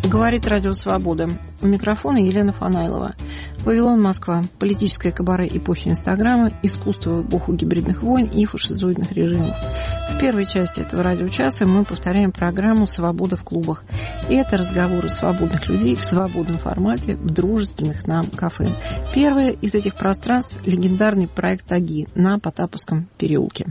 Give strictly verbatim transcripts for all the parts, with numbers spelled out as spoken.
Говорит Радио Свобода. У микрофона Елена Фанайлова. Вавилон, Москва. Политическое кабаре эпохи Инстаграма, искусство в эпоху гибридных войн и фашизоидных режимов. В первой части этого радиочаса мы повторяем программу «Свобода в клубах». И это разговоры свободных людей в свободном формате в дружественных нам кафе. Первое из этих пространств – легендарный проект «Аги» на Потаповском переулке.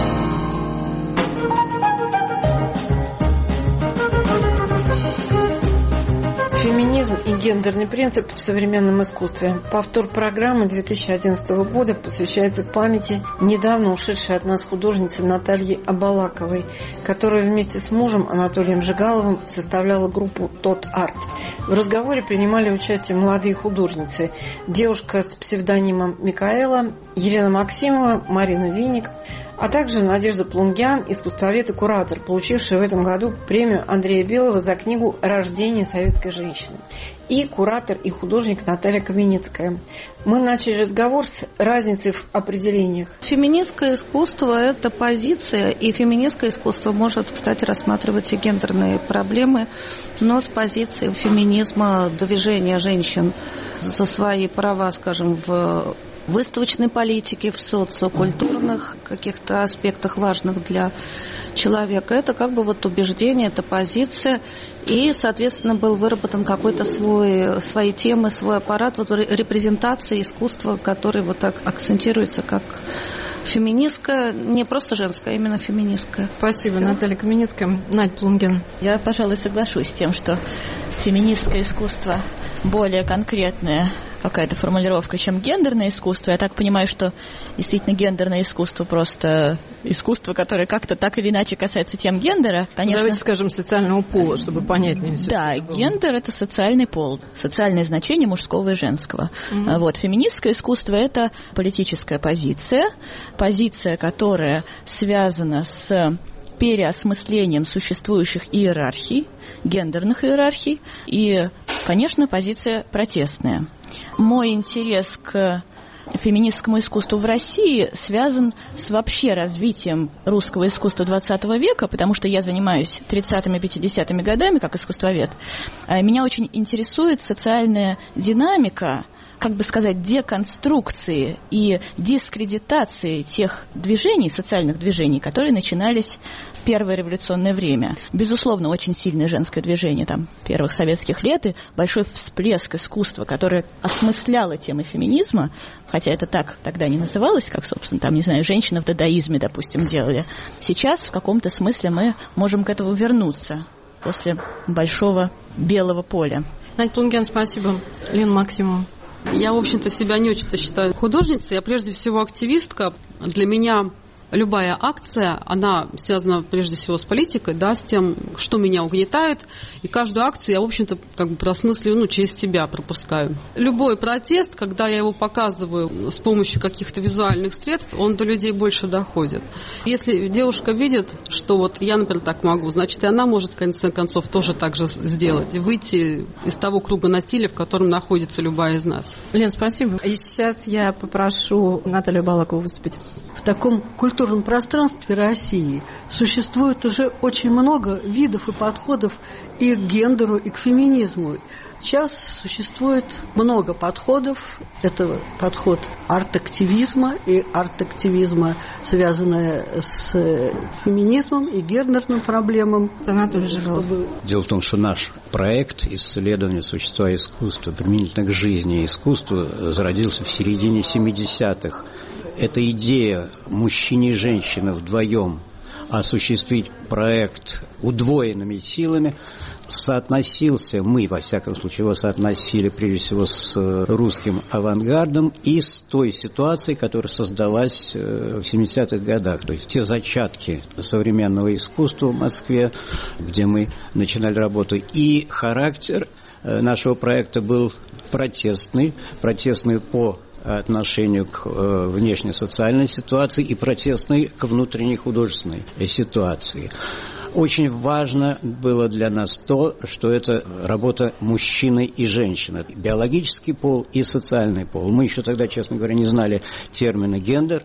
Феминизм и гендерный принцип в современном искусстве. Повтор программы две тысячи одиннадцатого года посвящается памяти недавно ушедшей от нас художницы Натальи Абалаковой, которая вместе с мужем Анатолием Жигаловым составляла группу «Тот Арт». В разговоре принимали участие молодые художницы. Девушка с псевдонимом Микаэла, Елена Максимова, Марина Винник, а также Надежда Плунгян, искусствовед и куратор, получившая в этом году премию Андрея Белого за книгу «Рождение советской женщины», и куратор и художник Наталья Каменицкая. Мы начали разговор с разницей в определениях. Феминистское искусство – это позиция, и феминистское искусство может, кстати, рассматривать и гендерные проблемы, но с позиции феминизма, движения женщин за свои права, скажем, в выставочной политике, в социокультурных каких-то аспектах важных для человека. Это как бы вот убеждение, это позиция. И, соответственно, был выработан какой-то свой, свои темы, свой аппарат вот репрезентации искусства, который вот так акцентируется как феминистское, не просто женское, а именно феминистское. Спасибо, Наталья Каменицкая. Надь Плунген. Я, пожалуй, соглашусь с тем, что феминистское искусство более конкретная какая-то формулировка, чем гендерное искусство. Я так понимаю, что действительно гендерное искусство просто искусство, которое как-то так или иначе касается тем гендера. Конечно, давайте скажем социального пола, чтобы понятнее все. Да, гендер – это социальный пол, социальное значение мужского и женского. Mm-hmm. Вот, феминистское искусство – это политическая позиция, позиция, которая связана с переосмыслением существующих иерархий, гендерных иерархий, и, конечно, позиция протестная. Мой интерес к феминистскому искусству в России связан с вообще развитием русского искусства двадцатого века, потому что я занимаюсь тридцатыми пятидесятыми годами как искусствовед. Меня очень интересует социальная динамика, как бы сказать, деконструкции и дискредитации тех движений, социальных движений, которые начинались в первое революционное время. Безусловно, очень сильное женское движение там, первых советских лет и большой всплеск искусства, которое осмысляло темы феминизма, хотя это так тогда не называлось, как, собственно, там, не знаю, женщины в дадаизме, допустим, делали. Сейчас в каком-то смысле мы можем к этому вернуться после большого белого поля. Надь Плунген, спасибо. Лена Максимова. Я, в общем-то, себя не очень-то считаю художницей. Я прежде всего активистка. Для меня любая акция, она связана прежде всего с политикой, да, с тем, что меня угнетает. И каждую акцию я, в общем-то, как бы просмысливаю, ну, через себя пропускаю. Любой протест, когда я его показываю с помощью каких-то визуальных средств, он до людей больше доходит. Если девушка видит, что вот я, например, так могу, значит, и она может, в конце концов, тоже так же сделать и выйти из того круга насилия, в котором находится любая из нас. Лен, спасибо. И сейчас я попрошу Наталью Абалакову выступить. В таком культурном пространстве России существует уже очень много видов и подходов и к гендеру, и к феминизму. Сейчас существует много подходов. Это подход арт-активизма и арт-активизма, связанное с феминизмом и гендерным проблемам. Анатолий Жигалов. Дело в том, что наш проект исследования существа искусства применительно к жизни и искусству зародился в середине семидесятых. Эта идея мужчине и женщине вдвоем осуществить проект удвоенными силами соотносился, мы, во всяком случае, его соотносили прежде всего с русским авангардом и с той ситуацией, которая создалась в семидесятых годах. То есть те зачатки современного искусства в Москве, где мы начинали работу. И характер нашего проекта был протестный, протестный по отношению к э, внешней социальной ситуации и протестной к внутренней художественной ситуации. Очень важно было для нас то, что это работа мужчины и женщины. Биологический пол и социальный пол. Мы еще тогда, честно говоря, не знали термина гендер,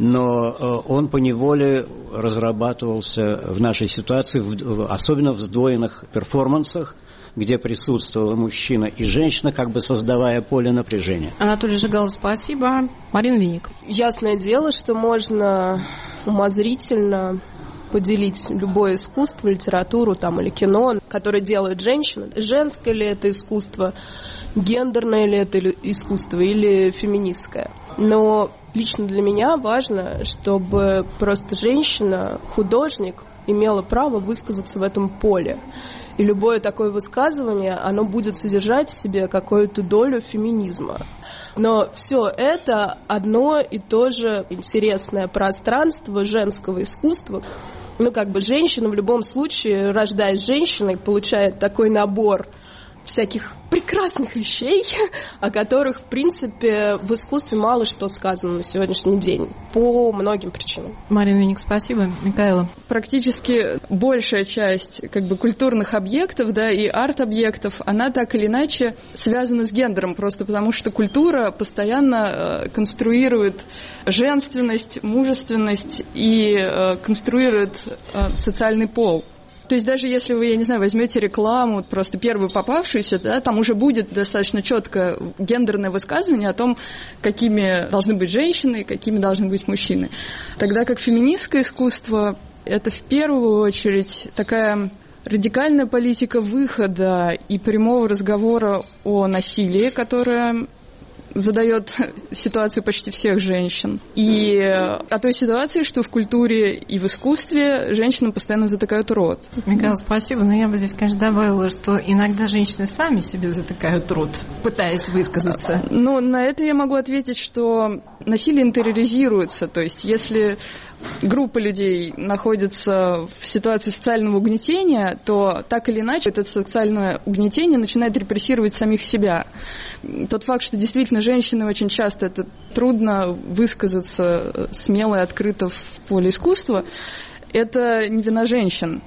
но э, он поневоле разрабатывался в нашей ситуации, в, особенно в сдвоенных перформансах, где присутствовала мужчина и женщина, как бы создавая поле напряжения. Анатолий Жигалов, спасибо. Марина Винник. Ясное дело, что можно умозрительно поделить любое искусство, литературу там, или кино, которое делает женщина. Женское ли это искусство, гендерное ли это искусство или феминистское. Но лично для меня важно, чтобы просто женщина, художник, имела право высказаться в этом поле. И любое такое высказывание, оно будет содержать в себе какую-то долю феминизма. Но все это одно и то же интересное пространство женского искусства. Ну, как бы женщина в любом случае, рождаясь женщиной, получает такой набор всяких прекрасных вещей, о которых, в принципе, в искусстве мало что сказано на сегодняшний день по многим причинам. Марина Винник, спасибо. Микаэла. Практически большая часть как бы культурных объектов, да, и арт-объектов, она так или иначе связана с гендером, просто потому что культура постоянно э, конструирует женственность, мужественность и э, конструирует э, социальный пол. То есть даже если вы, я не знаю, возьмете рекламу, просто первую попавшуюся, да, там уже будет достаточно четко гендерное высказывание о том, какими должны быть женщины, какими должны быть мужчины. Тогда как феминистское искусство – это в первую очередь такая радикальная политика выхода и прямого разговора о насилии, которое задает ситуацию почти всех женщин. И о той ситуации, что в культуре и в искусстве женщинам постоянно затыкают рот. Микаэла, спасибо. Но я бы здесь, конечно, добавила, что иногда женщины сами себе затыкают рот, пытаясь высказаться. Ну, на это я могу ответить, что насилие интериоризируется. То есть, если группа людей находится в ситуации социального угнетения, то так или иначе это социальное угнетение начинает репрессировать самих себя. Тот факт, что действительно женщины очень часто это трудно высказаться смело и открыто в поле искусства, это не вина женщин.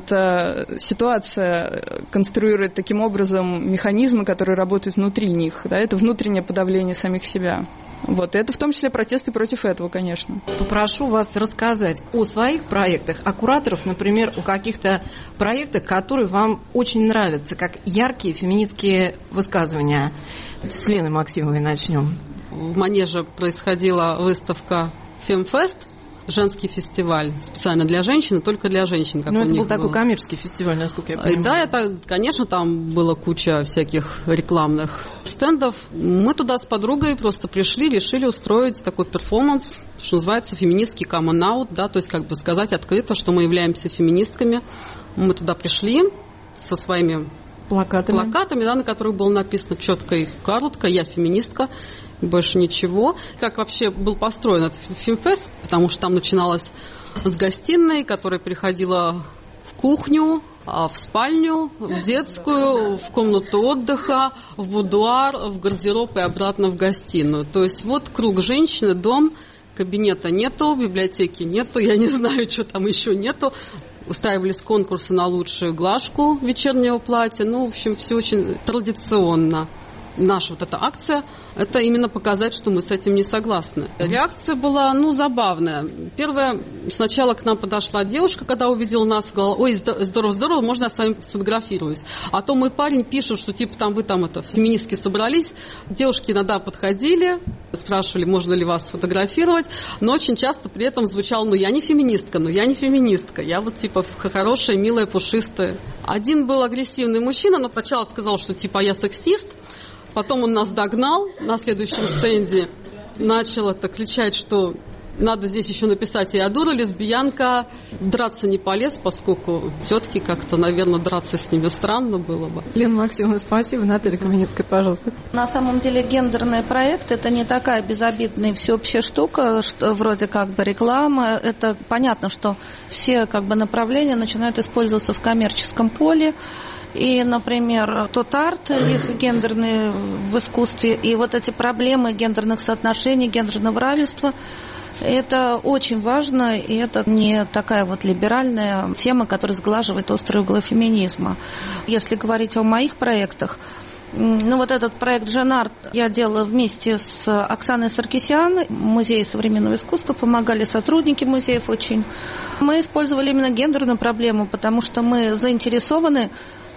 Эта ситуация конструирует таким образом механизмы, которые работают внутри них. Да? Это внутреннее подавление самих себя. Вот. Это в том числе протесты против этого, конечно. Попрошу вас рассказать о своих проектах, о кураторов, например, о каких-то проектах, которые вам очень нравятся, как яркие феминистские высказывания. С Леной Максимовой начнем. В Манеже происходила выставка «Фемфест», женский фестиваль специально для женщин, и только для женщин. Как ну, это был был такой коммерческий фестиваль, насколько я понимаю. Да, это, конечно, там была куча всяких рекламных стендов. Мы туда с подругой просто пришли, решили устроить такой перформанс, что называется феминистский common out, да, то есть как бы сказать открыто, что мы являемся феминистками. Мы туда пришли со своими плакатами, плакатами да, на которых было написано четко и коротко «Я феминистка», больше ничего. Как вообще был построен этот Фемфест, потому что там начиналось с гостиной, которая переходила в кухню, в спальню, в детскую, в комнату отдыха, в будуар, в гардероб и обратно в гостиную. То есть вот круг женщины, дом, кабинета нету, библиотеки нету, я не знаю, что там еще нету. Устраивались конкурсы на лучшую глажку вечернего платья. Ну, в общем, все очень традиционно. Наша вот эта акция, это именно показать, что мы с этим не согласны. Реакция была, ну, забавная. Первое, сначала к нам подошла девушка, когда увидела нас, сказала: ой, здорово-здорово, можно я с вами сфотографируюсь? А то мой парень пишет, что типа там вы там это, феминистки собрались. Девушки иногда подходили, спрашивали, можно ли вас сфотографировать, но очень часто при этом звучало: ну, я не феминистка, ну, я не феминистка, я вот типа хорошая, милая, пушистая. Один был агрессивный мужчина, но сначала сказал, что типа я сексист. Потом он нас догнал на следующем стенде, начал это кричать, что надо здесь еще написать: я дура, лесбиянка. Драться не полез, поскольку тетки как-то, наверное, драться с ними странно было бы. Лена Максимовна, спасибо. Наталья Каменецкая, пожалуйста. На самом деле гендерный проект – это не такая безобидная всеобщая штука, что вроде как бы реклама. Это понятно, что все как бы направления начинают использоваться в коммерческом поле. И, например, тот арт гендерный в искусстве, и вот эти проблемы гендерных соотношений, гендерного равенства, это очень важно, и это не такая вот либеральная тема, которая сглаживает острые углы феминизма. Если говорить о моих проектах, ну вот этот проект «Женарт» я делала вместе с Оксаной Саркисян, Музей современного искусства, помогали сотрудники музеев очень. Мы использовали именно гендерную проблему, потому что мы заинтересованы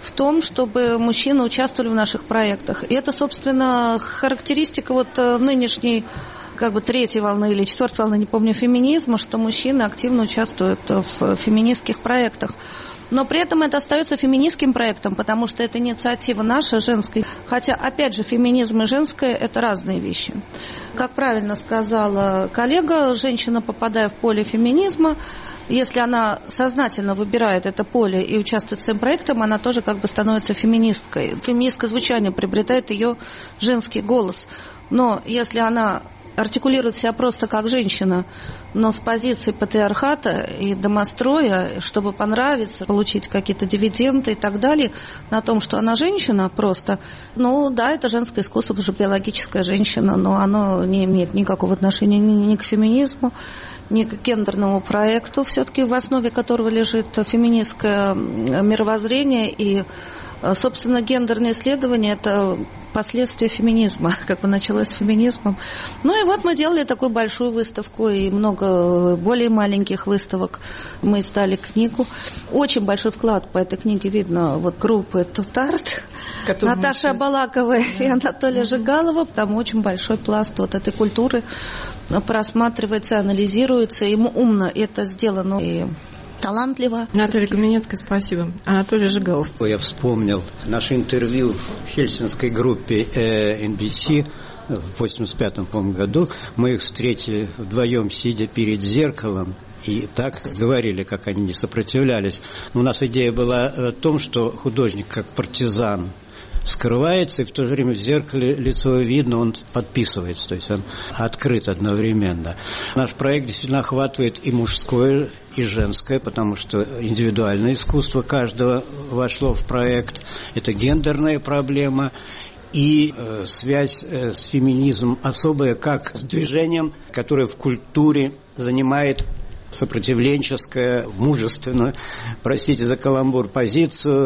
в том, чтобы мужчины участвовали в наших проектах. И это, собственно, характеристика вот нынешней как бы третьей волны или четвертой волны, не помню, феминизма, что мужчины активно участвуют в феминистских проектах. Но при этом это остается феминистским проектом, потому что это инициатива наша, женская. Хотя, опять же, феминизм и женское – это разные вещи. Как правильно сказала коллега, женщина, попадая в поле феминизма, если она сознательно выбирает это поле и участвует в своим проектом, она тоже как бы становится феминисткой. Феминистское звучание приобретает ее женский голос. Но если она артикулирует себя просто как женщина, но с позиции патриархата и домостроя, чтобы понравиться, получить какие-то дивиденды и так далее, на том, что она женщина просто, ну да, это женское искусство, потому что биологическая женщина, но оно не имеет никакого отношения ни, ни к феминизму, ни к гендерному проекту, все-таки в основе которого лежит феминистское мировоззрение и, собственно, гендерные исследования – это последствия феминизма, как бы началось с феминизмом. Ну и вот мы делали такую большую выставку и много более маленьких выставок. Мы издали книгу. Очень большой вклад по этой книге видно вот группы Тутарт, Наташи Абалаковой и Анатолия Жигалова. Там очень большой пласт вот этой культуры просматривается, анализируется. Ему умно это сделано и талантливо. Наталья Каменецкая, спасибо. Анатолий Жигалов. Я вспомнил наше интервью в хельсинской группе эн би си в восемьдесят пятом, по-моему, году. Мы их встретили вдвоем, сидя перед зеркалом, и так говорили, как они не сопротивлялись. Но у нас идея была в том, что художник, как партизан, скрывается, и в то же время в зеркале лицо видно, он подписывается, то есть он открыт одновременно. Наш проект действительно охватывает и мужское, и женское, потому что индивидуальное искусство каждого вошло в проект. Это гендерная проблема и э, связь э, с феминизмом особая, как с движением, которое в культуре занимает сопротивленческое, мужественную, простите за каламбур, позицию,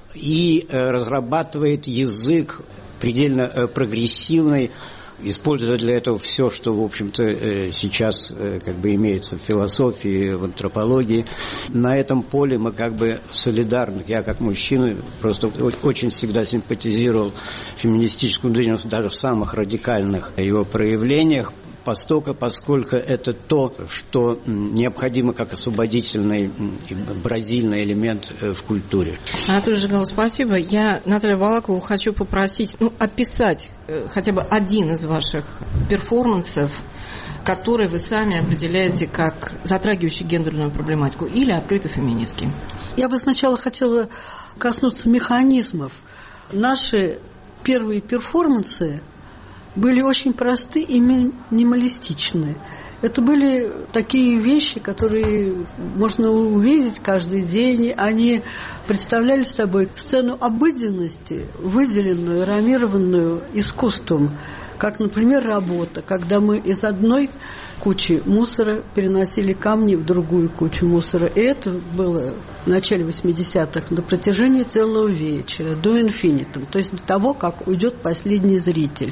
и э, разрабатывает язык предельно э, прогрессивный, используя для этого все, что, в общем-то, э, сейчас э, как бы имеется в философии, в антропологии. На этом поле мы как бы солидарны. Я, как мужчина, просто очень всегда симпатизировал феминистическому движению, даже в самых радикальных его проявлениях, постока, поскольку это то, что необходимо как освободительный и бразильный элемент в культуре. Анатолий Жигалов, спасибо. Я Наталью Абалакову хочу попросить ну, описать хотя бы один из ваших перформансов, который вы сами определяете как затрагивающий гендерную проблематику или открыто феминистский. Я бы сначала хотела коснуться механизмов. Наши первые перформансы были очень просты и минималистичны. Это были такие вещи, которые можно увидеть каждый день. Они представляли собой сцену обыденности, выделенную, рамированную искусством. Как, например, работа, когда мы из одной кучи мусора переносили камни в другую кучу мусора. И это было в начале восьмидесятых на протяжении целого вечера, до инфинитум, то есть до того, как уйдет последний зритель.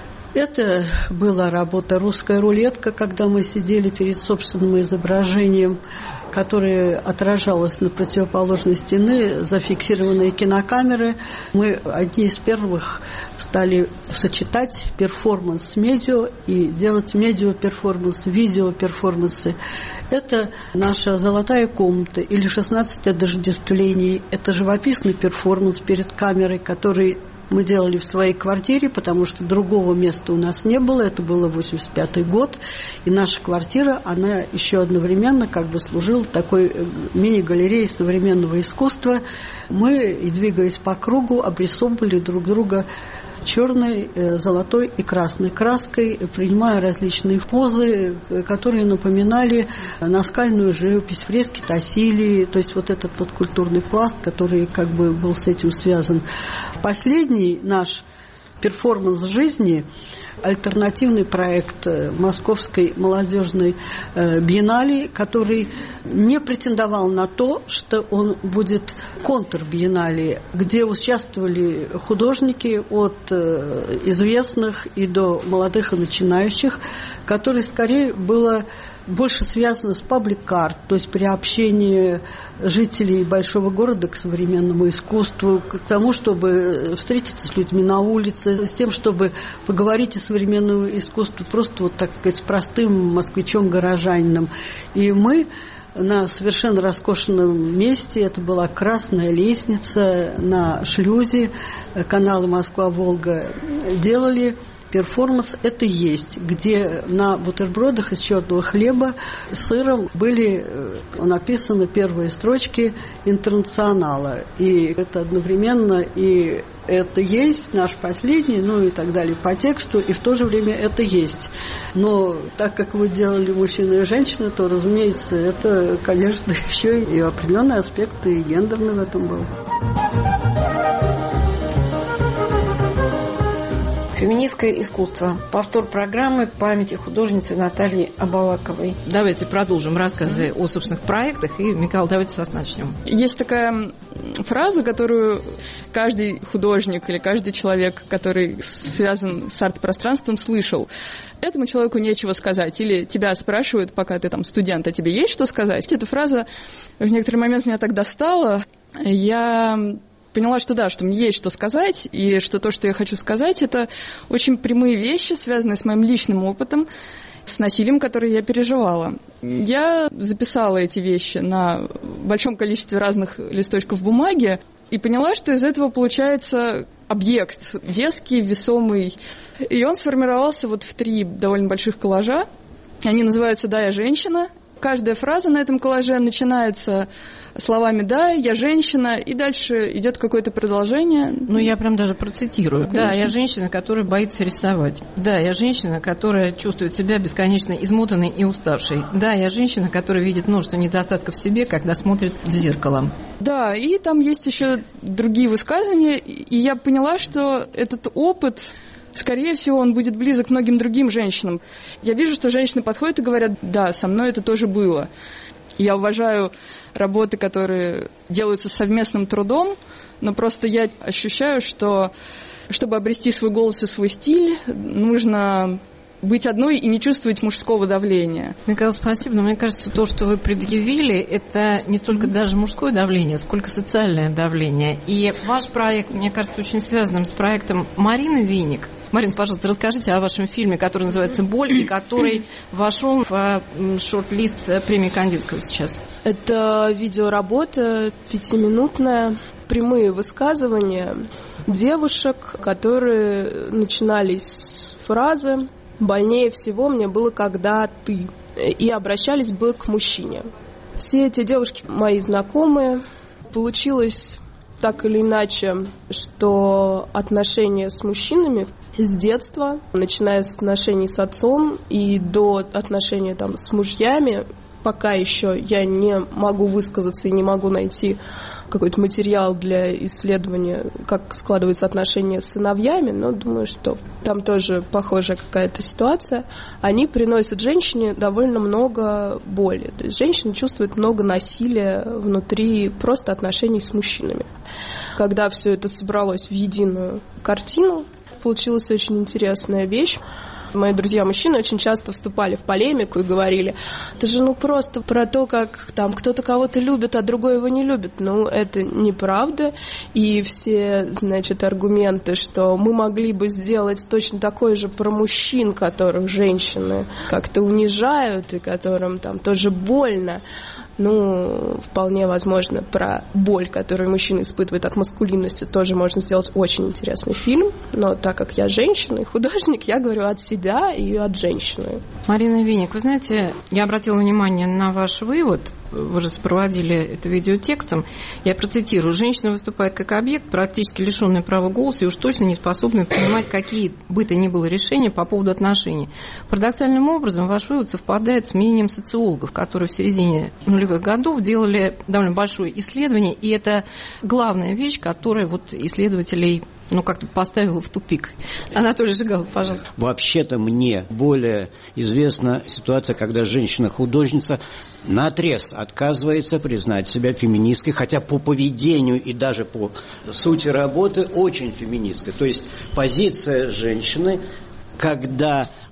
Это была работа «Русская рулетка», когда мы сидели перед собственным изображением, которое отражалось на противоположной стены, зафиксированные кинокамеры. Мы одни из первых стали сочетать перформанс с медиа и делать медиа-перформанс, видео-перформансы. Это наша «Золотая комната» или «шестнадцать отождествлений». Это живописный перформанс перед камерой, который мы делали в своей квартире, потому что другого места у нас не было. Это было восемьдесят пятый год. И наша квартира, она еще одновременно как бы служила такой мини-галереей современного искусства. Мы, и двигаясь по кругу, обрисовывали друг друга черной, золотой и красной краской, принимая различные позы, которые напоминали наскальную живопись, фрески Тассилии, то есть вот этот вот культурный пласт, который как бы был с этим связан. Последний наш перформанс жизни, альтернативный проект Московской молодежной биеннале, который не претендовал на то, что он будет контрбиеннале, где участвовали художники от известных и до молодых и начинающих, который скорее было больше связано с паблик-арт, то есть приобщение жителей большого города к современному искусству, к тому, чтобы встретиться с людьми на улице, с тем, чтобы поговорить о современном искусстве просто, вот, так сказать, с простым москвичом-горожанином. И мы на совершенно роскошном месте, это была Красная лестница на шлюзе канала Москва-Волга, делали перформанс «Это есть», где на бутербродах из черного хлеба с сыром были написаны первые строчки «Интернационала». И это одновременно и «Это есть», наш последний, ну и так далее по тексту, и в то же время «Это есть». Но так как вы делали мужчины и женщины, то, разумеется, это, конечно, еще и определенный аспект и гендерный в этом был. Феминистское искусство. Повтор программы памяти художницы Натальи Абалаковой. Давайте продолжим рассказы о собственных проектах. И, Микаэла, давайте с вас начнем. Есть такая фраза, которую каждый художник или каждый человек, который связан с арт-пространством, слышал. Этому человеку нечего сказать. Или тебя спрашивают, пока ты там студент, а тебе есть что сказать? Эта фраза в некоторый момент меня так достала. Я поняла, что да, что мне есть что сказать, и что то, что я хочу сказать, это очень прямые вещи, связанные с моим личным опытом, с насилием, которое я переживала. Я записала эти вещи на большом количестве разных листочков бумаги и поняла, что из этого получается объект веский, весомый. И он сформировался вот в три довольно больших коллажа. Они называются «Да, я женщина». Каждая фраза на этом коллаже начинается словами «да, я женщина», и дальше идет какое-то продолжение. Ну, я прям даже процитирую. Конечно. Да, я женщина, которая боится рисовать. Да, я женщина, которая чувствует себя бесконечно измотанной и уставшей. Да, я женщина, которая видит множество недостатков в себе, когда смотрит в зеркало. Да, и там есть еще другие высказывания, и я поняла, что этот опыт, скорее всего, он будет близок многим другим женщинам. Я вижу, что женщины подходят и говорят: да, со мной это тоже было. Я уважаю работы, которые делаются совместным трудом, но просто я ощущаю, что чтобы обрести свой голос и свой стиль, нужно быть одной и не чувствовать мужского давления. Микаэла, спасибо. Но мне кажется, то, что вы предъявили, это не столько даже мужское давление, сколько социальное давление. И ваш проект, мне кажется, очень связанным с проектом Марины Виник. Марина, пожалуйста, расскажите о вашем фильме, который называется «Боль», и который вошел в шорт-лист премии Кандинского сейчас. Это видеоработа пятиминутная, прямые высказывания девушек, которые начинались с фразы «больнее всего мне было, когда ты», и обращались бы к мужчине. Все эти девушки мои знакомые. Получилось так или иначе, что отношения с мужчинами с детства, начиная с отношений с отцом и до отношений там, с мужьями, пока еще я не могу высказаться и не могу найти какой-то материал для исследования, как складываются отношения с сыновьями, но думаю, что там тоже похожая какая-то ситуация. Они приносят женщине довольно много боли. То есть женщина чувствует много насилия внутри просто отношений с мужчинами. Когда все это собралось в единую картину, получилась очень интересная вещь. Мои друзья-мужчины очень часто вступали в полемику и говорили: это же ну просто про то, как там кто-то кого-то любит, а другой его не любит. Ну, это неправда. И все, значит, аргументы, что мы могли бы сделать точно такое же про мужчин, которых женщины как-то унижают и которым там тоже больно. Ну, вполне возможно, про боль, которую мужчина испытывает от маскулинности, тоже можно сделать очень интересный фильм. Но так как я женщина и художник, я говорю от себя и от женщины. Марина Виник, вы знаете, я обратила внимание на ваш вывод. Вы же сопроводили это видеотекстом. Я процитирую. Женщина выступает как объект, практически лишенная права голоса и уж точно не способная принимать какие бы то ни было решения по поводу отношений. Парадоксальным образом ваш вывод совпадает с мнением социологов, которые в середине нулевых годов делали довольно большое исследование, и это главная вещь, которая вот исследователей ну, как-то поставила в тупик. Анатолий Жигалов, пожалуйста. Вообще-то мне более известна ситуация, когда женщина-художница наотрез отказывается признать себя феминисткой, хотя по поведению и даже по сути работы очень феминистской. То есть позиция женщины, когда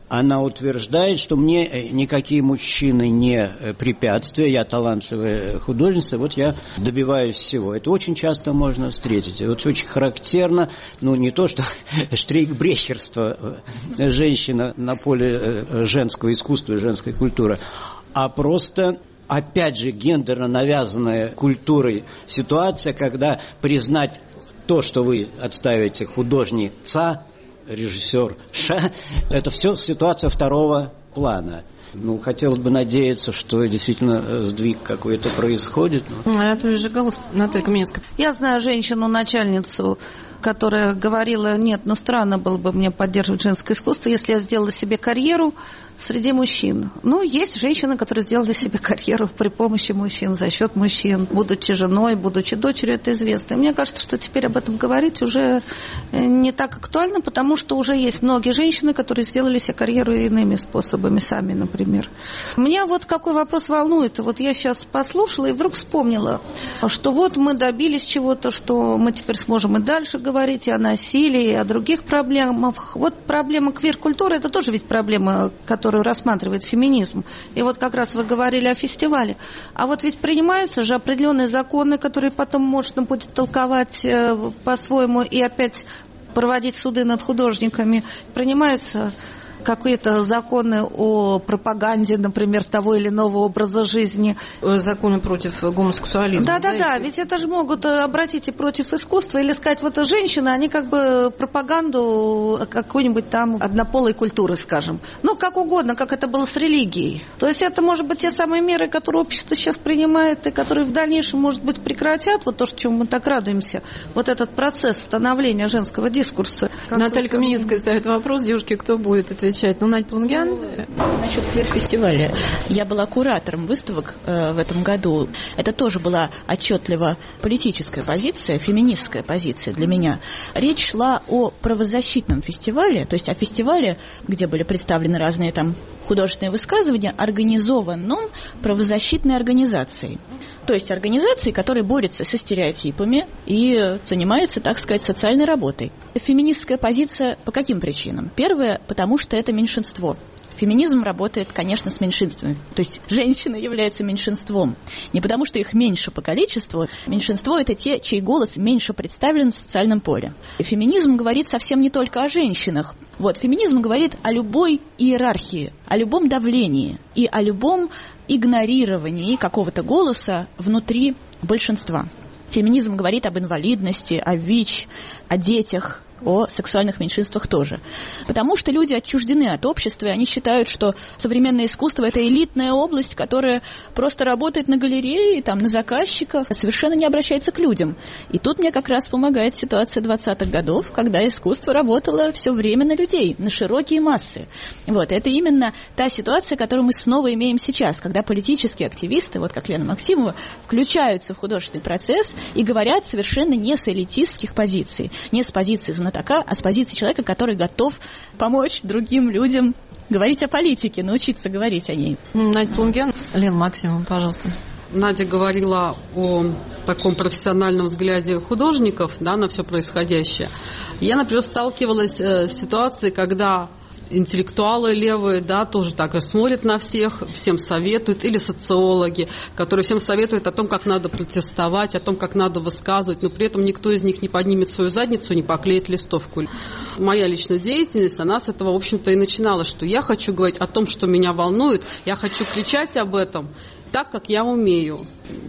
Она утверждает, что мне никакие мужчины не препятствия, я талантливая художница, вот я добиваюсь всего. Это очень часто можно встретить. Вот очень характерно, ну не то, что штрейхбрехерство женщина на поле женского искусства и женской культуры, а просто, опять же, гендерно навязанная культурой ситуация, когда признать то, что вы отставите художница, режиссер, ша, это все ситуация второго плана. Ну, хотелось бы надеяться, что действительно сдвиг какой-то происходит. Анатолий Жигалов, Наталья Каменецкая. Я знаю женщину-начальницу, которая говорила: нет, ну странно было бы мне поддерживать женское искусство, если я сделала себе карьеру среди мужчин. Ну, есть женщины, которые сделали себе карьеру при помощи мужчин, за счет мужчин, будучи женой, будучи дочерью, это известно. И мне кажется, что теперь об этом говорить уже не так актуально, потому что уже есть многие женщины, которые сделали себе карьеру иными способами, сами, например. Меня вот какой вопрос волнует. Вот я сейчас послушала и вдруг вспомнила, что вот мы добились чего-то, что мы теперь сможем и дальше говорить и о насилии, и о других проблемах. Вот проблема квир-культуры – это тоже ведь проблема, которую рассматривает феминизм. И вот как раз вы говорили о фестивале. А вот ведь принимаются же определенные законы, которые потом можно будет толковать по-своему и опять проводить суды над художниками. Принимаются какие-то законы о пропаганде, например, того или иного образа жизни. Законы против гомосексуализма. Да-да-да, да, ведь это же могут обратить и против искусства, или сказать, вот женщины, они как бы пропаганду какой-нибудь там однополой культуры, скажем. Ну, как угодно, как это было с религией. То есть это, может быть, те самые меры, которые общество сейчас принимает, и которые в дальнейшем, может быть, прекратят, вот то, чему мы так радуемся, вот этот процесс становления женского дискурса. Наталья Каменецкая ставит вопрос, девушки, кто будет отвечать? Ну, Надь Плунгян. Насчет квир-фестиваля. Я была куратором выставок э, в этом году. Это тоже была отчетливо политическая позиция, феминистская позиция для меня. Речь шла о правозащитном фестивале, то есть о фестивале, где были представлены разные там художественные высказывания, организованном правозащитной организацией. То есть организации, которые борются со стереотипами и занимаются, так сказать, социальной работой. Феминистская позиция по каким причинам? Первое, потому что это меньшинство. Феминизм работает, конечно, с меньшинствами. То есть женщины являются меньшинством. Не потому, что их меньше по количеству. Меньшинство – это те, чей голос меньше представлен в социальном поле. И феминизм говорит совсем не только о женщинах. Вот, феминизм говорит о любой иерархии, о любом давлении и о любом игнорировании какого-то голоса внутри большинства. Феминизм говорит об инвалидности, о ВИЧ, о детях, о сексуальных меньшинствах тоже. Потому что люди отчуждены от общества, и они считают, что современное искусство – это элитная область, которая просто работает на галерее, там, на заказчиков, совершенно не обращается к людям. И тут мне как раз помогает ситуация двадцатых годов, когда искусство работало все время на людей, на широкие массы. Вот, это именно та ситуация, которую мы снова имеем сейчас, когда политические активисты, вот как Лена Максимова, включаются в художественный процесс и говорят совершенно не с элитистских позиций, не с позиции знатока, а с позиции человека, который готов помочь другим людям говорить о политике, научиться говорить о ней. Надя Плунгян, Лена Максимова, пожалуйста. Надя говорила о таком профессиональном взгляде художников, да, на все происходящее. Я, например, сталкивалась э, с ситуацией, когда интеллектуалы левые, да, тоже так же смотрят на всех, всем советуют, или социологи, которые всем советуют о том, как надо протестовать, о том, как надо высказывать, но при этом никто из них не поднимет свою задницу, не поклеит листовку. Моя личная деятельность, она с этого, в общем-то, и начиналась, что я хочу говорить о том, что меня волнует, я хочу кричать об этом так, как я умею.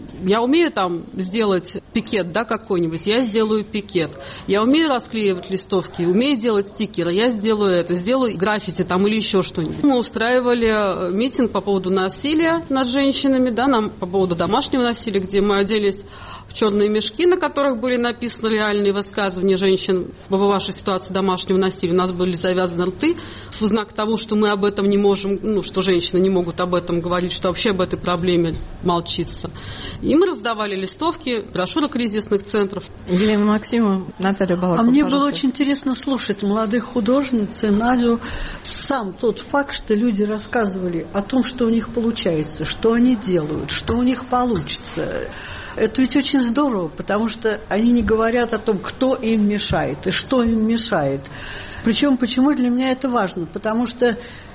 Я умею там сделать пикет, да, какой-нибудь, я сделаю пикет. Я умею расклеивать листовки, умею делать стикеры, я сделаю это, сделаю граффити там или еще что-нибудь. Мы устраивали митинг по поводу насилия над женщинами, да, нам по поводу домашнего насилия, где мы оделись в черные мешки, на которых были написаны реальные высказывания женщин в вашей ситуации домашнего насилия. У нас были завязаны рты в знак того, что мы об этом не можем, ну, что женщины не могут об этом говорить, что вообще об этой проблеме молчится. И мы раздавали листовки, брошюры кризисных центров. Елена Максимова, Наталья Балакова, А мне пожалуйста. было очень интересно слушать молодых художниц и Надю. Сам тот факт, что люди рассказывали о том, что у них получается, что они делают, что у них получится. Это ведь очень здорово, потому что они не говорят о том, кто им мешает и что им мешает. Причем, почему для меня это важно? Потому что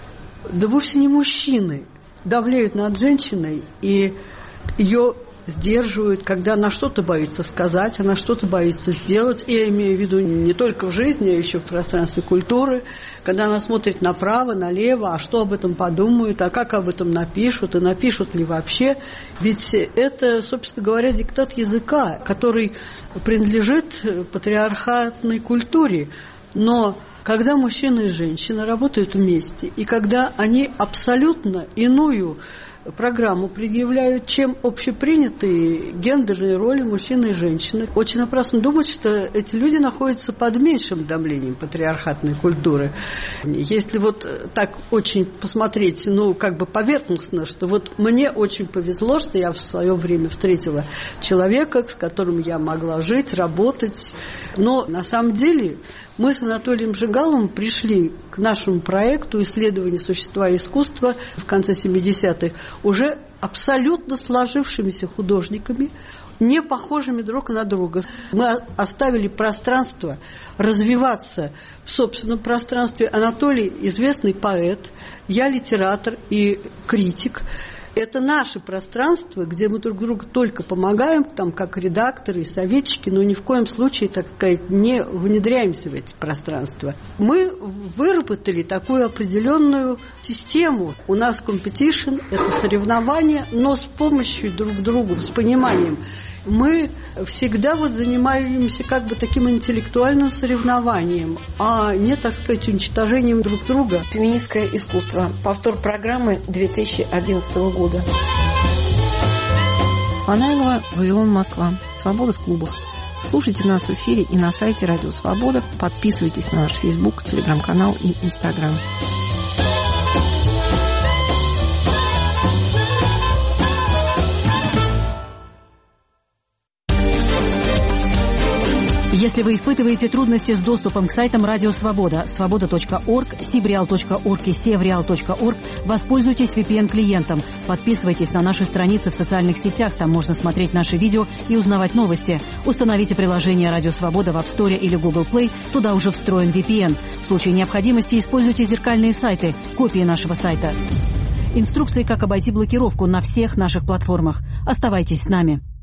да вовсе не мужчины давлеют над женщиной и ее сдерживают, когда она что-то боится сказать, она что-то боится сделать. И я имею в виду не только в жизни, а еще в пространстве культуры, когда она смотрит направо, налево, а что об этом подумают, а как об этом напишут, и напишут ли вообще. Ведь это, собственно говоря, диктат языка, который принадлежит патриархатной культуре. Но когда мужчина и женщина работают вместе, и когда они абсолютно иную программу предъявляют, чем общепринятые гендерные роли мужчины и женщины. Очень опасно думать, что эти люди находятся под меньшим давлением патриархатной культуры. Если вот так очень посмотреть, ну, как бы поверхностно, что вот мне очень повезло, что я в свое время встретила человека, с которым я могла жить, работать. Но на самом деле мы с Анатолием Жигаловым пришли к нашему проекту исследования существа и искусства в конце семидесятых уже абсолютно сложившимися художниками, не похожими друг на друга. Мы оставили пространство развиваться в собственном пространстве. Анатолий – известный поэт, я литератор и критик. Это наше пространство, где мы друг другу только помогаем, там, как редакторы и советчики, но ни в коем случае, так сказать, не внедряемся в эти пространства. Мы выработали такую определенную систему. У нас компетишн, это соревнование, но с помощью друг друга, с пониманием. Мы всегда вот занимаемся как бы таким интеллектуальным соревнованием, а не, так сказать, уничтожением друг друга. Феминистское искусство. Повтор программы две тысячи одиннадцатого года. Панаилова, Вавилон, Москва. Свобода в клубах. Слушайте нас в эфире и на сайте Радио Свобода. Подписывайтесь на наш Фейсбук, Телеграм-канал и Инстаграм. Если вы испытываете трудности с доступом к сайтам Радио Свобода, свобода точка орг, сибреал точка орг и севреал точка орг, воспользуйтесь ви пи эн-клиентом. Подписывайтесь на наши страницы в социальных сетях, там можно смотреть наши видео и узнавать новости. Установите приложение Радио Свобода в App Store или Google Play, туда уже встроен ви пи эн. В случае необходимости используйте зеркальные сайты, копии нашего сайта. Инструкции, как обойти блокировку на всех наших платформах. Оставайтесь с нами.